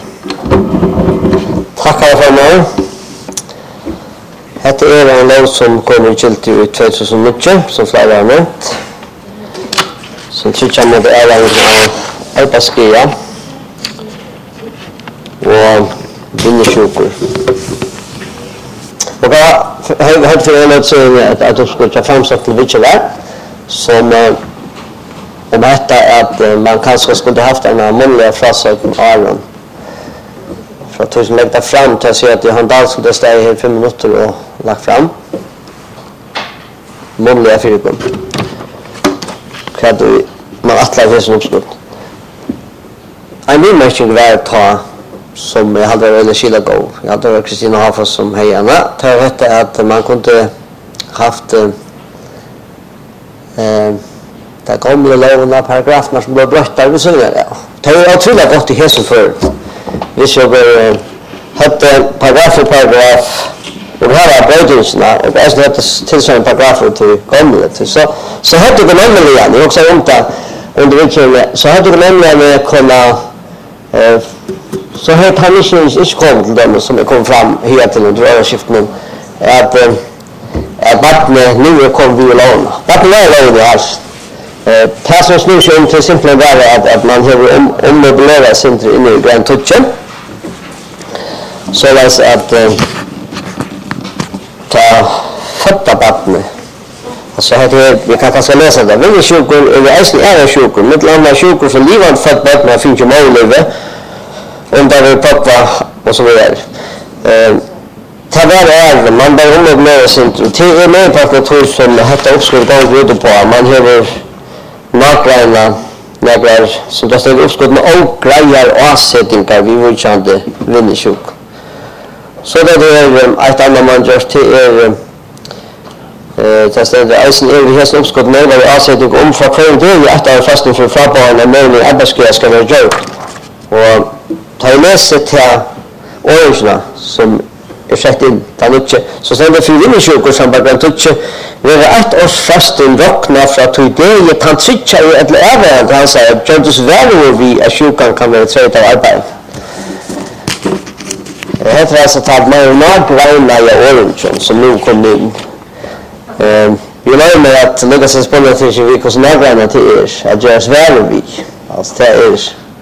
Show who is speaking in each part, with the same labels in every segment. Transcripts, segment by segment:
Speaker 1: Tack för mig. Detta en lov som kommer i gilti i 2009, som flera har nämnt. Som trycker mot av arbeidsgreia og vinnesjuker. Og jeg hørte for en utsyn at du skulle ta fremsatt til Vitjever, som om dette at man kanskje skulle haft en munnlig frasøk med Aron. For at du som legger frem til å si at Johan Dahl skulle stå her 5 minutter og lagt frem. Munnlig fyrkom. Hva du man atler her som oppskudd. En nymerking var å ta som jeg hadde veldig skylda gå. Jeg hadde vært Kristina Hafas som heierne. Det er dette at man kunne haft det gamle lovene, paragrafene som ble brøtt der. Det er utrolig godt i hesen før. Hvis jeg hadde paragraf og paragraf, og her var brøydingsene, og jeg hadde tilsvarende paragrafer til gamle. Så hadde det nemlig igjen, jeg også om det, under virkningen, så hadde det nemlig kunne så har permissionen ikke kommet til dem som kom fram hele til under overskiften at vattnet nu kom vi i lån. Vattnet er lån i hals. Det som snur seg om til simpelthen bare at man har ommøbleret sintret inne i Grand Tutschen. Så at ta føtta vattnet. Altså vi kan kanskje lese det. Vinnesjuker er eisen æresjuker. Mitt andre sjuker som livet født vattnet finnes jo målivet. Under pappa och så vidare. Ta var man bara ommöblera sin till mer på kontor som hette uppskrivet gång ute på. Man har naklarna som det står uppskrivet med ogrejer och avsättningar vi vill inte vinnesjuk. Så det är ett annat man gör till det står eisen vi har uppskrivet med avsättning om för kvar det är ett av fasten för frabarna med arbetsgivare ska vara gjort. Och ta i läset till orangena som sett in så sen det för vinnesjuker som bara tutche vi har ett års fasten rockna för att det kan twitcha eller även han säger just value vi a sjukan kan vara träta av arbete. Det heter alltså att man gröna i orange som nu kom in. Vi lär mig att lägga sig spåna till sig vilka som gröna till är att just value vi alltså det är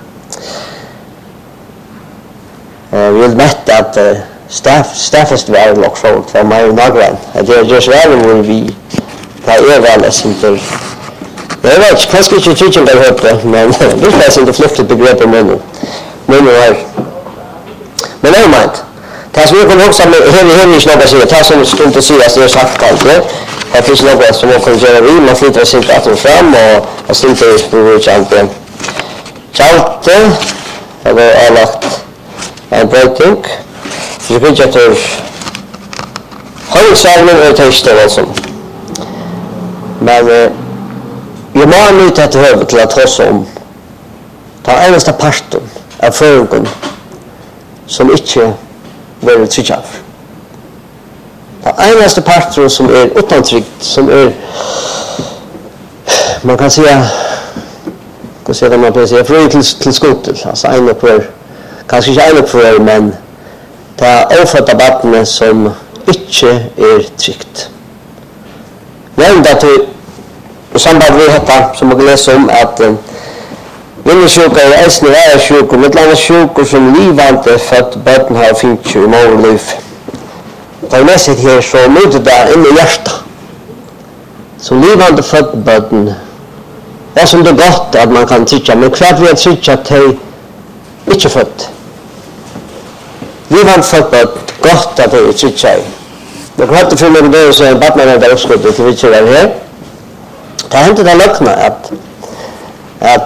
Speaker 1: vi vill mätta att staffestvärd också för mig och nagran. Att det är just väl vi tar väl simpel. Det är kanske inte teaching där uppe men det är inte flyttat begrepp men är men nej men det som jag kan också med här i snabba sig ta som skulle inte säga att det är sagt allt det finns något som man kan göra vi man flyttar sig att fram och ständigt på champion chalte det är lagt en breaking. Så det finns att höjdsvärmen och tejster alltså. Men jag må nu ta till hövet till att trots om ta enasta parten av frågan som inte var tryckt av. Ta enasta parten som är utantryckt som man kan säga man kan säga fröj till skotel alltså en upprör kanske inte en upprör men det är ofödda vattnet som inte är tryggt. Men det är samband med detta som man läser om att vinnesjuka är äldst när är sjuk och mittlanda sjukor som livande fött bötten har finns ju i morgonliv. Det är mest här så möter det in i hjärta. Som livande fött bötten är som det är gott att man kan tycka men klart vi har tycka att det är inte fött. Vi har fått gott att det är tycka. Det har varit för mig då så en badman där uppskottet till vilket är här. Det har inte det lökna att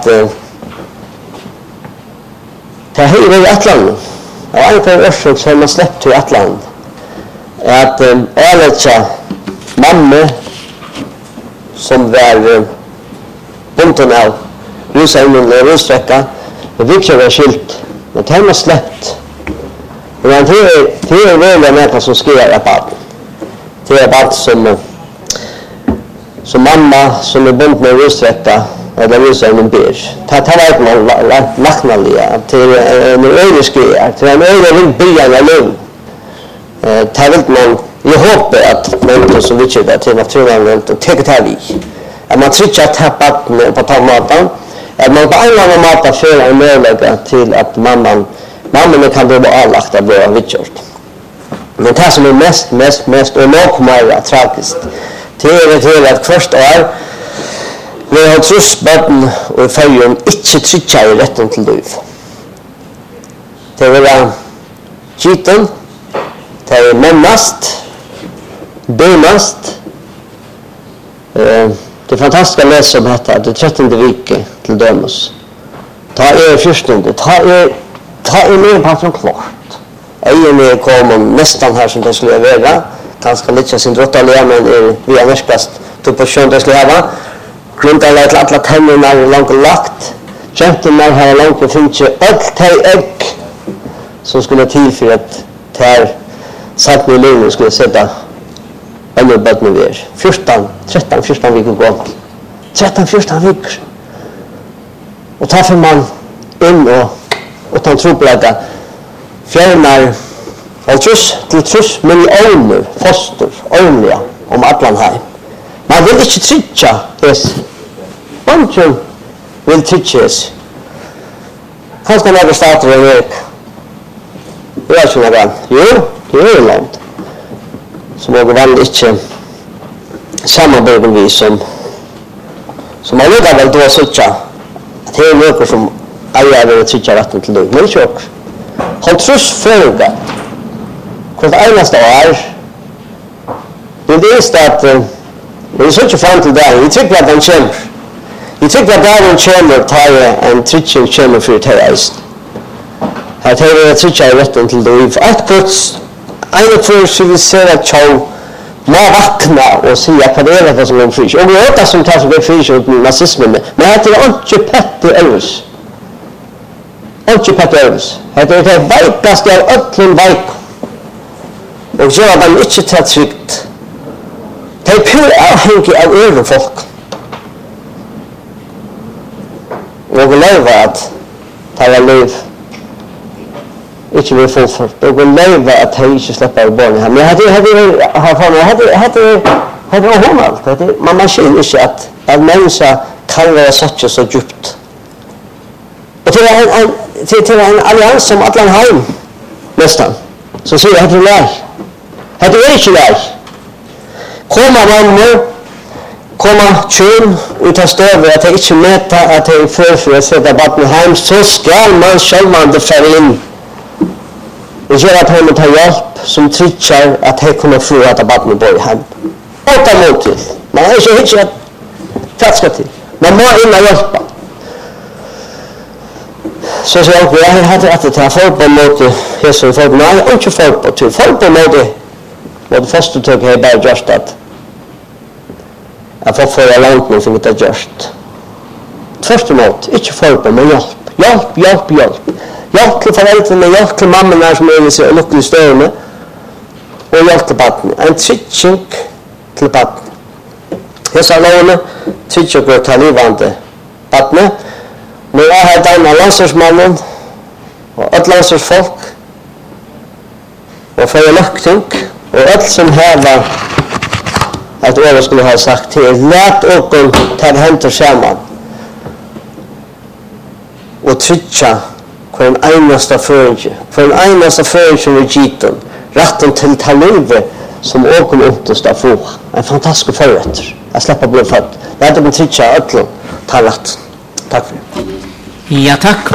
Speaker 1: det här är i Atlant. Och en par årsök så har man släppt till Atlant. Att ärletja mamma som var bunden av rusägnen och russträcka och vilket var skilt. Men det har man släppt. Men det är väldigt människor som skriver på allt. Det är bara som mamma som är bunden med russträcka eller rusa en ber. Ta var man laknaliga till en överskrier, till en överskrier av lugn. Ta vill man, jag hoppas att människor som vill det till naturen och tänker det här vi. Att man trycker att tappa på tomaten, att man på en annan mat för en möjlighet till att mamman kan bli avlagt av våra vidkört. Men det som är mest och nog mer tragiskt, det är till att först år vi har trusbarn och i färgen inte trycker i rätten till liv. Det är giten, det är männast, bönast. Det fantastiska läs om detta, det 13:e vike till dömes. Ta fyrstående, ta ner på från klart. Egen är kommer nästan här som det skulle vara. Ganska lite sin drottaliga, men vi är märskast tog på sjön det skulle ha. Grundar ett alla tänderna är långt lagt. Jämten när har långt finns ju ett ägg som skulle till för att här sagt med linjen skulle sätta ännu bättre med er. 13-14 veckor gått. 13-14 veckor. Och tar för man in och tar tro på detta. Fjärnar till trus miljoner foster årliga om Atlanheim. Man vill inte trycka det. Man vill trycka det. Kanske några stater i Amerika. Det är sådana där. Jo, det är Irland. Som jag väl inte samarbeten vi som har luggat väl då trycka. Att det är något som äger att trycka rätten till liv. Men inte också. Håll trus fråga. Vad det enaste är. Det är att vi söker fram till där. Vi tycker att den kommer. Vi tycker att den kommer tar en tryckning kommer för det här. Här tar vi trycka i rätten till liv. Ett gods en för civiliserat tjål må vakna och säga vad det är det som är fri. Och vi har det som tar sig fri åt nazismen. Men det är inte Petter Elvis. Inte Petter Elvis. Det är det vajkaste av öppnen vajk. Och så har man inte tagit tryckt. Det är pur avhängigt av övriga folk. Och vi lever att ta liv. Inte mer fullfört. Och vi lever att han inte släpper barnen här. Men hade hon allt. Man känner inte att en människa kan vara så djupt. Och till en allians som Atlanheim nästan. Så säger jag att det är lär. Det är inte lär. Komma mammor, komma tjön och ta stöver att jag inte mäta att jag är för att sätta barnen hem, så ska man självmande fälla in och göra att hon tar hjälp som trycker att jag kommer få att barnen bor hem. Åtta mot till. Man är inte att färdska till. Man må inna hjälpa. Så säger jag hade att ta fotboll mot Jesu fotboll. Nej, inte fotboll. Till fotboll mot fostertök har bara gjort att jag får föra långt nu för att det gjort. Tvärst emot, inte fotboll, men hjälp. Hjälp till föräldrarna, hjälp till mammorna som är i sig lycklig störande och hjälp till barnen. En tryckning till barnen. Jag sa låna, tryckning går till livande barnen. Men jag har denna landslagsmannen och ett landslagsfolk och för lökting och allt som här att Åre skulle ha sagt till lät åken ta hämta samman och trycka på en enaste föring i giten rätten till talive som åken inte få en fantastisk förrätt att släppa bli född. Det hade man trycka ötlen ta rätt. Tack för det.
Speaker 2: Ja, tack.